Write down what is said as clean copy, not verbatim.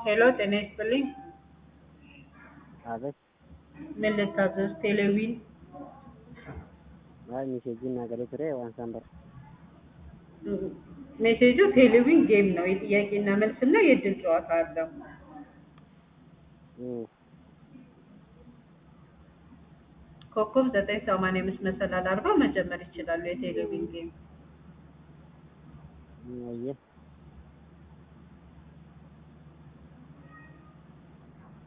ሄሎ ጤና ይስጥልኝ። አቤት። ምን ልታዘዝ? ቴሌቪዥን አይ ሜሴጅን ነገሬ ቱሬ ዋንሳምበር ሜሴጁ ቴሌቪዥን ጌም ነው። የጥያቄና መልስና የእድል ጨዋታ አለው። ኮከብ 985 መሰላል 40 መጀመር ይችላሉ። የቴሌቪዥን ጌም አየ